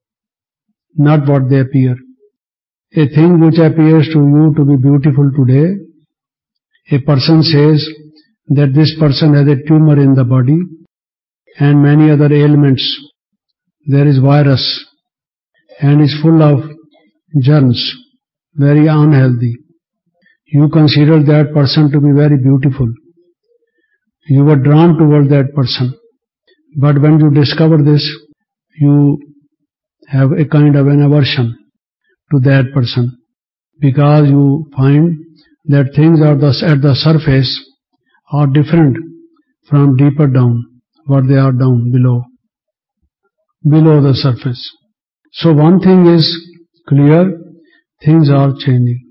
not what they appear? A thing which appears to you to be beautiful today, a person says that this person has a tumor in the body and many other ailments. There is virus and is full of germs, very unhealthy. You consider that person to be very beautiful. You were drawn toward that person. But when you discover this, you have a kind of an aversion to that person, because you find that things are the, at the surface are different from deeper down, what they are down below, below the surface. So one thing is clear, things are changing,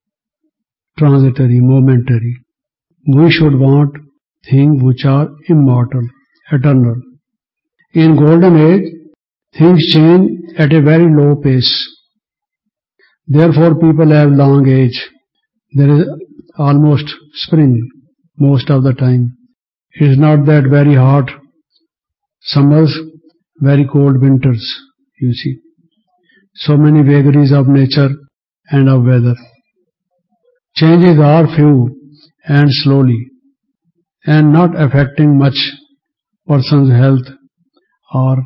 transitory, momentary. We should want things which are immortal, eternal. In golden age, things change at a very low pace. Therefore people have long age. There is almost spring most of the time. It is not that very hot summers, very cold winters, you see. So many vagaries of nature and of weather. Changes are few and slowly, and not affecting much person's health or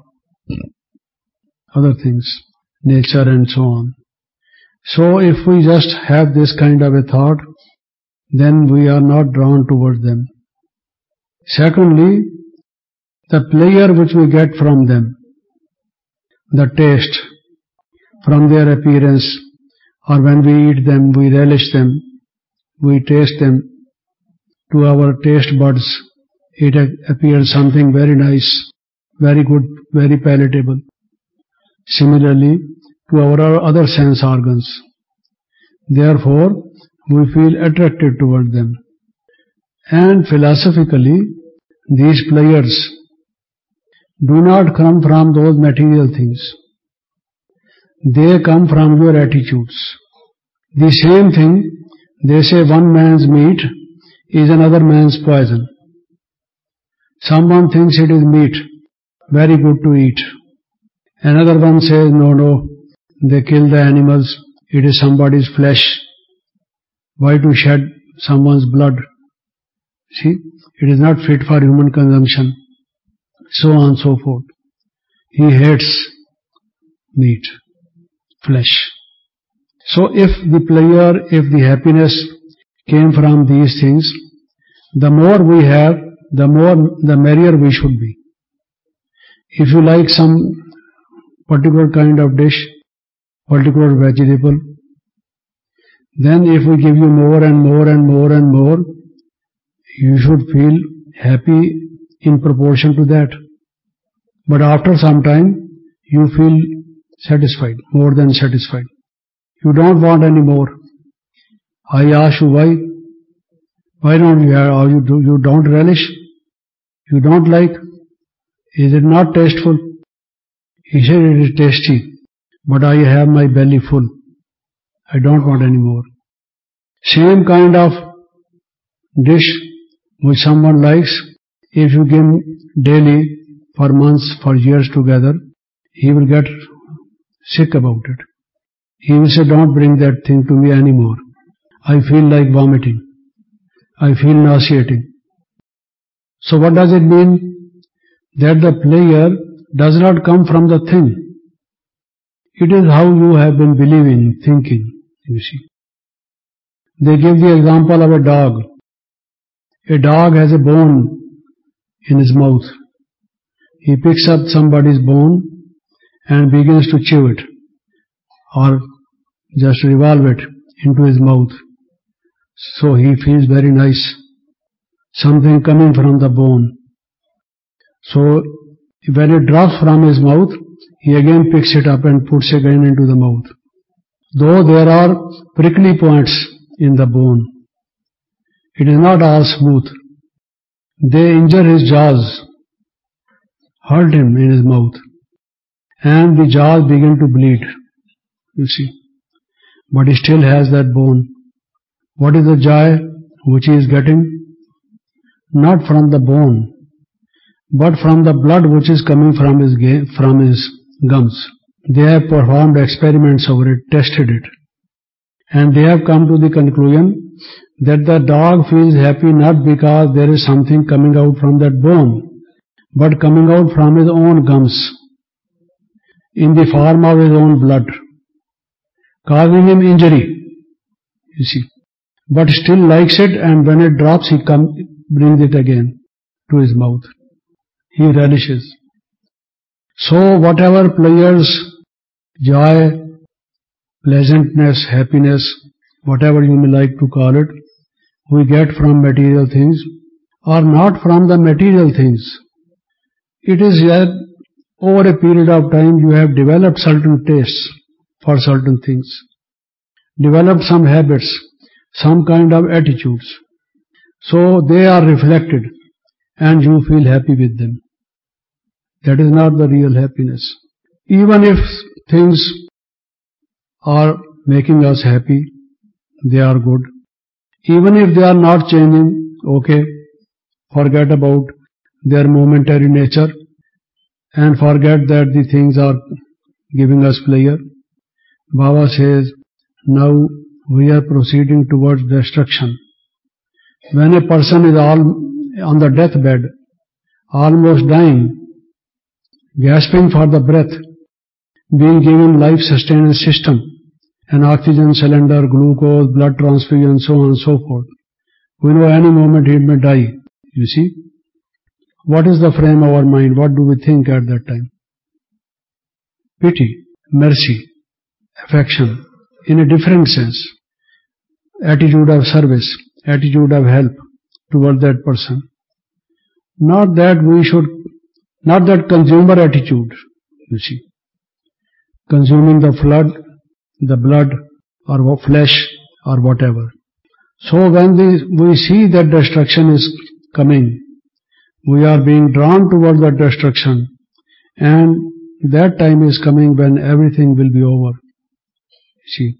other things, nature and so on. So if we just have this kind of a thought, then we are not drawn towards them. Secondly, the pleasure which we get from them, the taste from their appearance, or when we eat them, we relish them, we taste them, to our taste buds, it appears something very nice, very good, very palatable. Similarly, to our other sense organs. Therefore, we feel attracted toward them. And philosophically, these pleasures do not come from those material things. They come from your attitudes. The same thing, they say one man's meat is another man's poison. Someone thinks it is meat, very good to eat. Another one says, no, no, they kill the animals, it is somebody's flesh. Why to shed someone's blood? See, it is not fit for human consumption. So on and so forth. He hates meat, flesh. So if the pleasure, if the happiness came from these things, the more we have, the more, the merrier we should be. If you like some particular kind of dish, particular vegetable, then if we give you more and more and more and more, you should feel happy in proportion to that. But after some time, you feel satisfied, more than satisfied. You don't want any more. I ask you why? Why don't you have, or you, do, you don't relish? You don't like? Is it not tasteful? He said it is tasty, but I have my belly full. I don't want any more. Same kind of dish which someone likes, if you give him daily, for months, for years together, he will get sick about it. He will say, don't bring that thing to me anymore. I feel like vomiting. I feel nauseating. So what does it mean? That the pleasure does not come from the thing. It is how you have been believing, thinking, you see. They give the example of a dog. A dog has a bone in his mouth. He picks up somebody's bone and begins to chew it or just revolve it into his mouth. So he feels very nice. Something coming from the bone. So when it drops from his mouth, he again picks it up and puts it again into the mouth. Though there are prickly points in the bone, it is not all smooth. They injure his jaws, hurt him in his mouth, and the jaws begin to bleed, you see. But he still has that bone. What is the joy which he is getting? Not from the bone, but from the blood which is coming from his, from his gums. They have performed experiments over it, tested it, and they have come to the conclusion that the dog feels happy not because there is something coming out from that bone, but coming out from his own gums, in the form of his own blood, causing him injury, you see. But still likes it, and when it drops, he come, brings it again to his mouth. He relishes. So whatever pleasures, joy, pleasantness, happiness, whatever you may like to call it, we get from material things, are not from the material things. It is that over a period of time you have developed certain tastes for certain things, developed some habits, some kind of attitudes. So they are reflected and you feel happy with them. That is not the real happiness. Even if things are making us happy, they are good. Even if they are not changing, okay, forget about their momentary nature and forget that the things are giving us pleasure. Baba says, now we are proceeding towards destruction. When a person is all on the deathbed, almost dying, gasping for the breath, being given life sustenance system, an oxygen cylinder, glucose, blood transfusion, so on and so forth. We know any moment he may die, you see. What is the frame of our mind? What do we think at that time? Pity, mercy, affection, in a different sense. Attitude of service, attitude of help toward that person. Not that we should, not that consumer attitude, you see. Consuming the flood, the blood, or flesh, or whatever. So when we see that destruction is coming, we are being drawn toward that destruction, and that time is coming when everything will be over. See,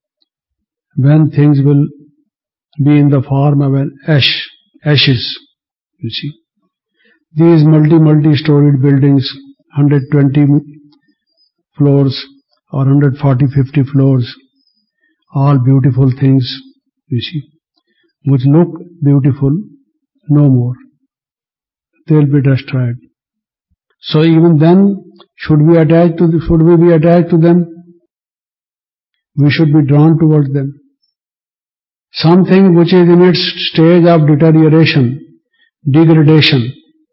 when things will be in the form of an ash, ashes, you see. These multi, multi-storied buildings, one hundred twenty floors or one hundred forty, fifty floors, all beautiful things, you see, which look beautiful, no more. They'll be destroyed. So even then, should we attach to the, should we be attached to them? We should be drawn towards them. Something which is in its stage of deterioration, degradation.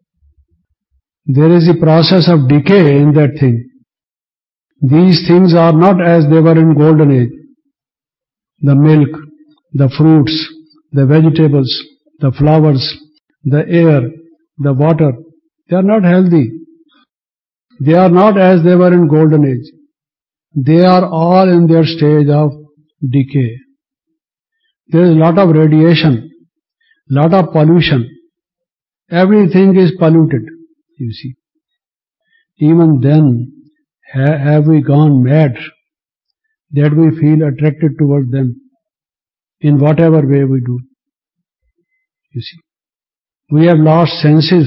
There is a process of decay in that thing. These things are not as they were in golden age. The milk, the fruits, the vegetables, the flowers, the air, the water, they are not healthy. They are not as they were in golden age. They are all in their stage of decay. There is a lot of radiation, lot of pollution. Everything is polluted, you see. Even then, ha- have we gone mad that we feel attracted towards them in whatever way we do? You see. We have lost senses.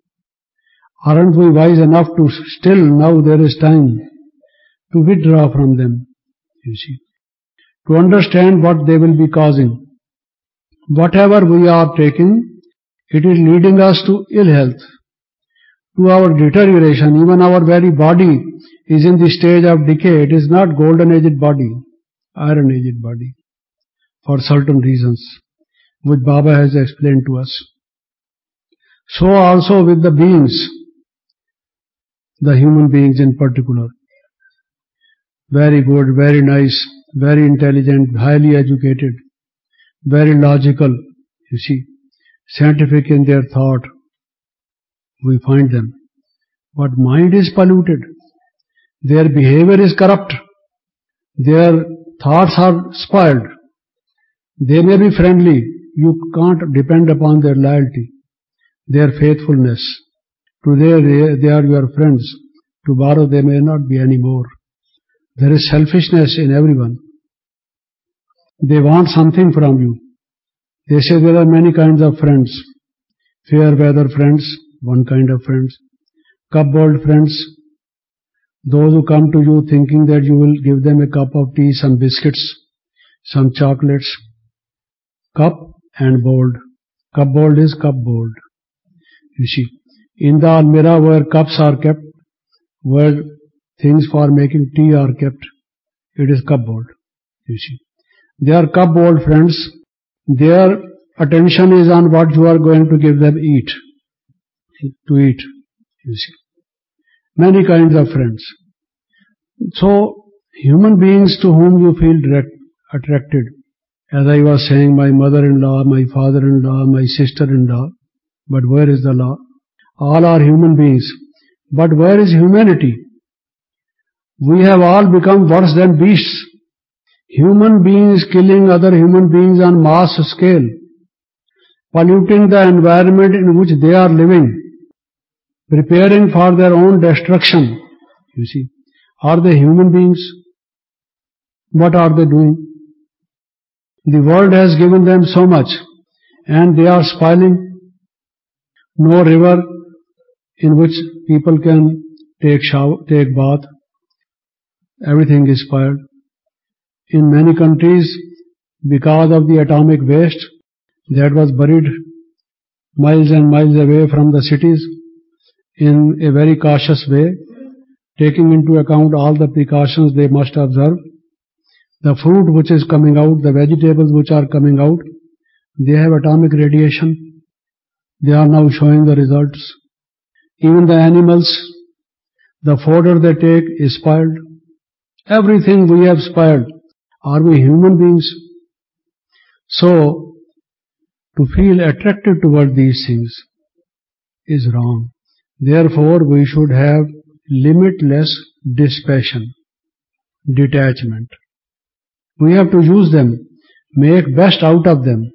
Aren't we wise enough to still, now there is time to withdraw from them, you see, to understand what they will be causing. Whatever we are taking, it is leading us to ill health, to our deterioration. Even our very body is in the stage of decay. It is not golden-aged body, iron-aged body, for certain reasons, which Baba has explained to us. So also with the beings, the human beings in particular. Very good, very nice, very intelligent, highly educated, very logical, you see, scientific in their thought. We find them. But mind is polluted. Their behavior is corrupt. Their thoughts are spoiled. They may be friendly. You can't depend upon their loyalty, their faithfulness. Today they are your friends. Tomorrow they may not be anymore. There is selfishness in everyone. They want something from you. They say there are many kinds of friends. Fair weather friends, one kind of friends. Cupboard friends, those who come to you thinking that you will give them a cup of tea, some biscuits, some chocolates. Cup and board. Cupboard is cupboard. You see, in the almirah where cups are kept, where things for making tea are kept, it is cupboard. You see, they are cupboard friends. Their attention is on what you are going to give them eat, to eat. You see, many kinds of friends. So, human beings to whom you feel direct, attracted, as I was saying, my mother-in-law, my father-in-law, my sister-in-law, but where is the law? All are human beings. But where is humanity? We have all become worse than beasts. Human beings killing other human beings on mass scale, polluting the environment in which they are living, preparing for their own destruction. You see, are they human beings? What are they doing? The world has given them so much, and they are spoiling. No river in which people can take shower, take bath. Everything is spoiled. In many countries, because of the atomic waste that was buried miles and miles away from the cities, in a very cautious way, taking into account all the precautions they must observe, the food which is coming out, the vegetables which are coming out, they have atomic radiation. They are now showing the results. Even the animals, the fodder they take is spoiled. Everything we have spoiled. Are we human beings? So, to feel attracted toward these things is wrong. Therefore, we should have limitless dispassion, detachment. We have to use them, make best out of them,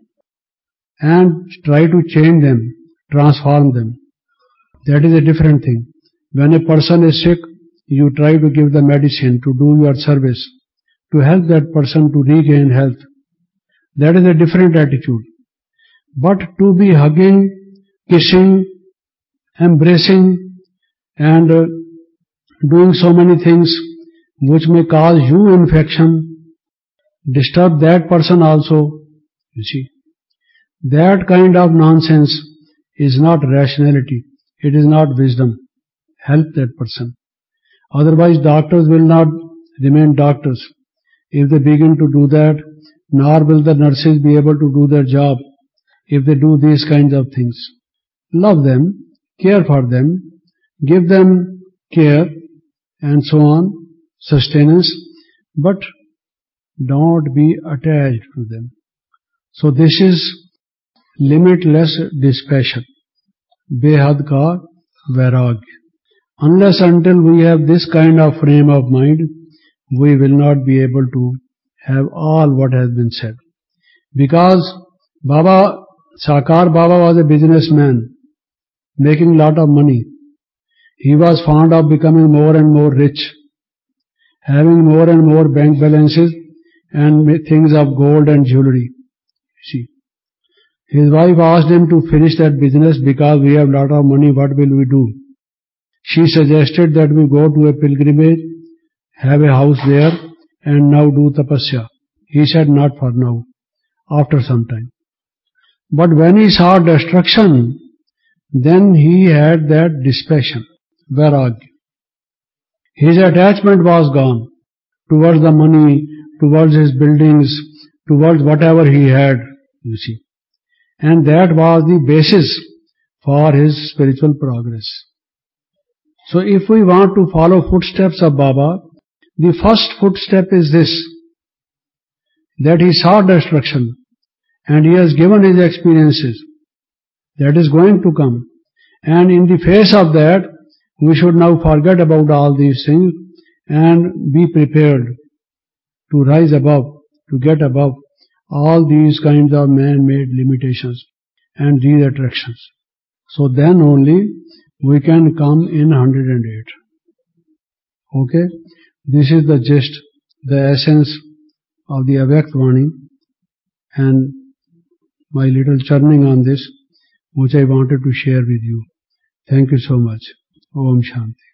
and try to change them, transform them. That is a different thing. When a person is sick, you try to give the medicine, to do your service, to help that person to regain health. That is a different attitude. But to be hugging, kissing, embracing, and uh, doing so many things which may cause you infection, disturb that person also, you see. That kind of nonsense is not rationality. It is not wisdom. Help that person. Otherwise, doctors will not remain doctors. If they begin to do that, nor will the nurses be able to do their job if they do these kinds of things. Love them, care for them, give them care, and so on, sustenance, but don't be attached to them. So this is limitless dispassion, behad ka vairagya. Unless until we have this kind of frame of mind, we will not be able to have all what has been said. Because Baba, Sakar Baba was a businessman, making lot of money. He was fond of becoming more and more rich, having more and more bank balances and things of gold and jewelry. See, his wife asked him to finish that business because we have lot of money, what will we do? She suggested that we go to a pilgrimage, have a house there, and now do tapasya. He said, not for now, after some time. But when he saw destruction, then he had that dispassion, vairagya. His attachment was gone towards the money, towards his buildings, towards whatever he had, you see. And that was the basis for his spiritual progress. So if we want to follow footsteps of Baba, the first footstep is this, that he saw destruction and he has given his experiences. That is going to come. And in the face of that, we should now forget about all these things and be prepared to rise above, to get above all these kinds of man-made limitations and these attractions. So then only we can come in one hundred eight. Okay? This is the gist, the essence of the Avyakt Vani and my little churning on this, which I wanted to share with you. Thank you so much. Om Shanti.